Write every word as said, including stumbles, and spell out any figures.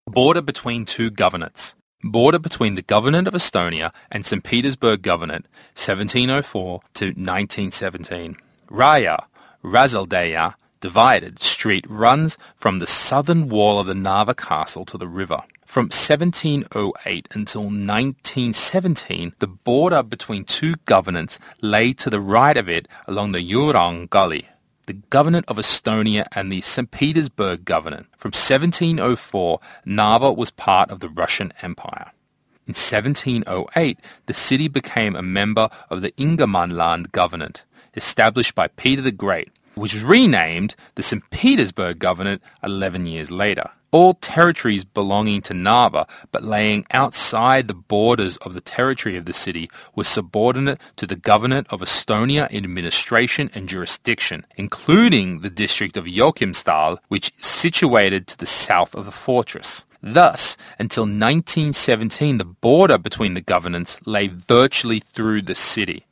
Border between two governorates. Border between the Governorate of Estonia and Saint Petersburg Governorate, seventeen oh four to nineteen seventeen. Raya, Razaldeya, divided street runs from the southern wall of the Narva castle to the river. From seventeen oh eight until nineteen seventeen, the border between two governorates lay to the right of it along the Jurong Gully. The Governorate of Estonia and the Saint Petersburg Governorate. From seventeen oh four, Narva was part of the Russian Empire. In seventeen oh eight, the city became a member of the Ingermanland Governorate, established by Peter the Great, which was renamed the Saint Petersburg Governorate eleven years later. All territories belonging to Narva but laying outside the borders of the territory of the city were subordinate to the Governorate of Estonia in administration and jurisdiction, including the district of Joachimsthal, which is situated to the south of the fortress. Thus, until nineteen seventeen, the border between the governorates lay virtually through the city.